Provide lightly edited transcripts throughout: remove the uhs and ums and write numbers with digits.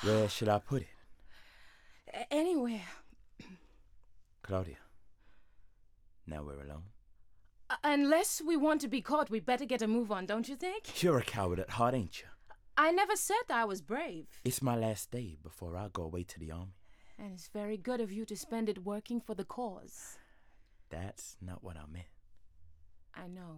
Where should I put it? Anywhere. Claudia, now we're alone. Unless we want to be caught, we better get a move on, don't you think? You're a coward at heart, ain't you? I never said I was brave. It's my last day before I go away to the army. And it's very good of you to spend it working for the cause. That's not what I meant. I know.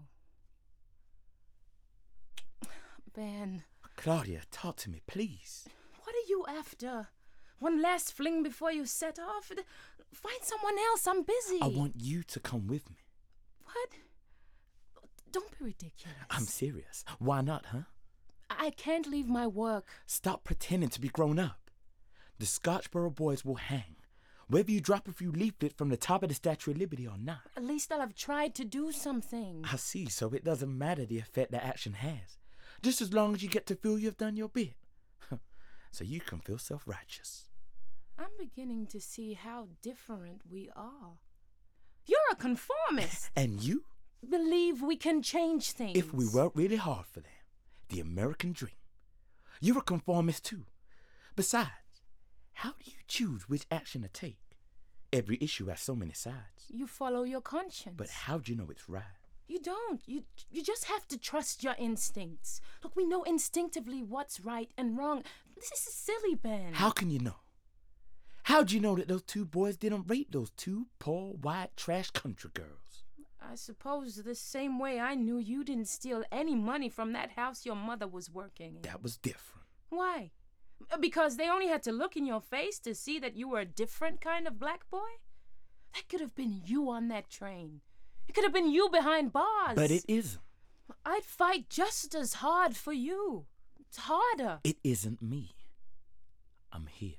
Ben. Claudia, talk to me, please. What are you after? One last fling before you set off? Find someone else. I'm busy. I want you to come with me. What? Don't be ridiculous. I'm serious. Why not, huh? I can't leave my work. Stop pretending to be grown up. The Scotchboro boys will hang, whether you drop a few leaflets from the top of the Statue of Liberty or not. At least I'll have tried to do something. I see, so it doesn't matter the effect the action has, just as long as you get to feel you've done your bit. So you can feel self-righteous. I'm beginning to see how different we are. You're a conformist. And you? Believe we can change things. If we work really hard for them. The American dream. You're a conformist too. Besides, how do you choose which action to take? Every issue has so many sides. You follow your conscience. But how do you know it's right? You don't. You just have to trust your instincts. Look, we know instinctively what's right and wrong. This is silly, Ben. How can you know? How'd you know that those two boys didn't rape those two poor, white, trash country girls? I suppose the same way I knew you didn't steal any money from that house your mother was working in. That was different. Why? Because they only had to look in your face to see that you were a different kind of black boy? That could have been you on that train. It could have been you behind bars. But it isn't. I'd fight just as hard for you. It's harder. It isn't me. I'm here.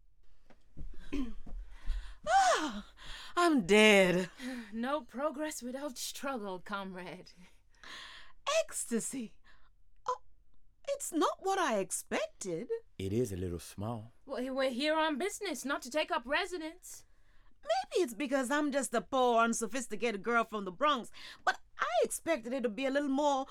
I'm dead. No progress without struggle, comrade. Ecstasy. Oh, it's not what I expected. It is a little small. Well, we're here on business, not to take up residence. Maybe it's because I'm just a poor, unsophisticated girl from the Bronx, but I expected it to be a little more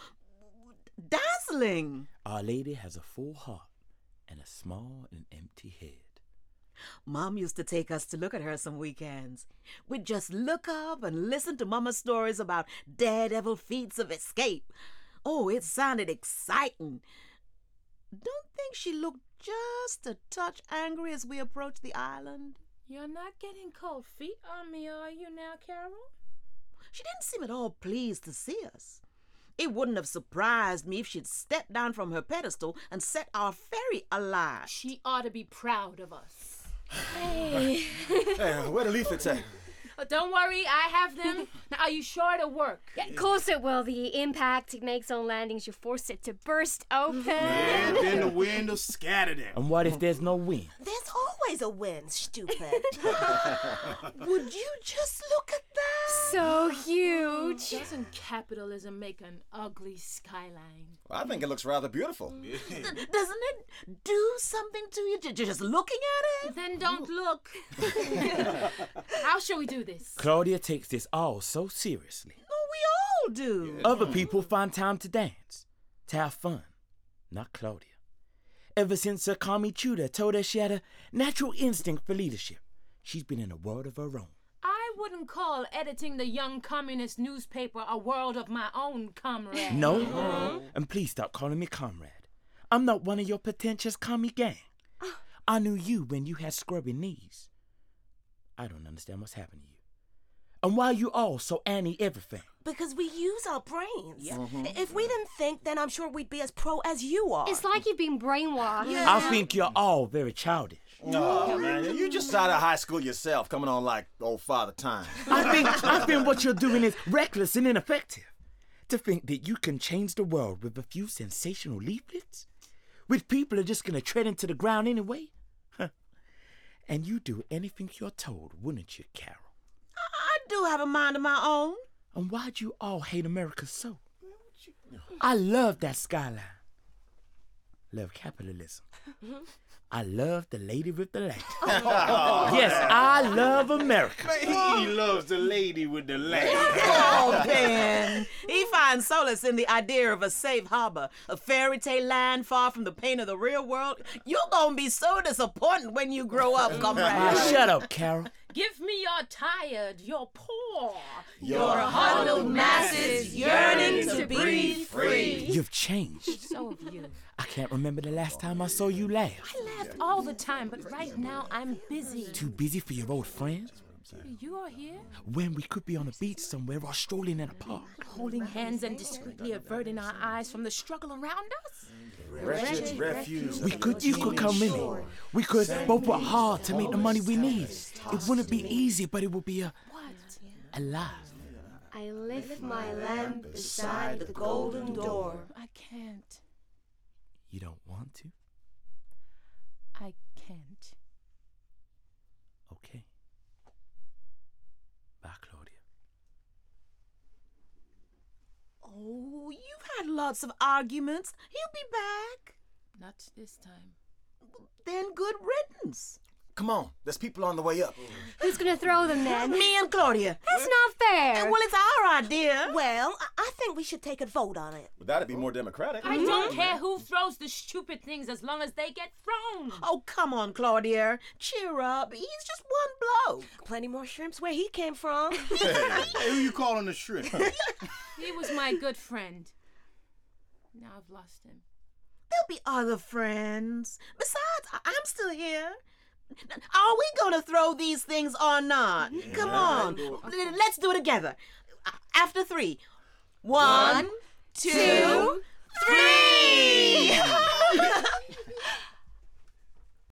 dazzling. Our Lady has a full heart and a small and empty head. Mom used to take us to look at her some weekends. We'd just look up and listen to Mama's stories about daredevil feats of escape. Oh, it sounded exciting. Don't think she looked just a touch angry as we approached the island? You're not getting cold feet on me, are you now, Carol? She didn't seem at all pleased to see us. It wouldn't have surprised me if she'd stepped down from her pedestal and set our ferry alight. She ought to be proud of us. Hey, where the leaflets at? Don't worry, I have them. Now, are you sure it'll work? Yeah, of course it will. The impact it makes on landings, you force it to burst open. And then the wind will scatter them. And what if there's no wind? There's always a wind, stupid. Would you just look at that? So huge. Doesn't capitalism make an ugly skyline? I think it looks rather beautiful. Doesn't it do something to you just looking at it? Then don't look. How shall we do this? Claudia takes this all so seriously. Oh, we all do. Other people find time to dance, to have fun. Not Claudia. Ever since Sir Kami Chuda told her she had a natural instinct for leadership, she's been in a world of her own. I wouldn't call editing the Young Communist newspaper a world of my own, comrade. No? And please stop calling me comrade. I'm not one of your pretentious commie gang. I knew you when you had scrubby knees. I don't understand what's happening to you. And why are you all so anti-everything? Because we use our brains. If we didn't think, then I'm sure we'd be as pro as you are. It's like you've been brainwashed. I think you're all very childish. Oh, man, you just out of high school yourself, coming on like old Father Time. I think what you're doing is reckless and ineffective. To think that you can change the world with a few sensational leaflets? Which people are just going to tread into the ground anyway? And you do anything you're told, wouldn't you, Carol? I do have a mind of my own. And why'd you all hate America so? I love that skyline. Love capitalism. I love the lady with the land. Yes, I love America. He loves the lady with the land. Oh, Ben. He finds solace in the idea of a safe harbor, a fairy tale land far from the pain of the real world. You're gonna be so disappointed when you grow up, comrade. Shut up, Carol. Give me your tired, your poor, Your huddled masses yearning to breathe free. You've changed. So have you. I can't remember the last time I saw you laugh. I laugh all the time, but right now I'm busy. Too busy for your old friends? You are here, When we could be on a beach somewhere or strolling in a park. holding hands and discreetly averting our eyes from the struggle around us. Wretched refuse. You could come with me. We could both work hard to make the money we need. It wouldn't be easy, but it would be a life. I lift my lamp beside the golden door. I can't. You don't want to? I can't. Okay. Bye, Claudia. Oh, you've had lots of arguments. He'll be back. Not this time. Then good riddance. Come on, there's people on the way up. Who's gonna throw them then? Me and Claudia. That's not fair. Well, it's our idea. Well, I think we should take a vote on it. But that'd be more democratic. I don't care who throws the stupid things as long as they get thrown. Oh, come on, Claudia. Cheer up. He's just one bloke. Plenty more shrimps where he came from. Hey, who you calling the shrimp? He was my good friend. Now I've lost him. There'll be other friends. Besides, I'm still here. Are we gonna throw these things or not? Come on. Let's do it together. After 3. 1, 2, 3.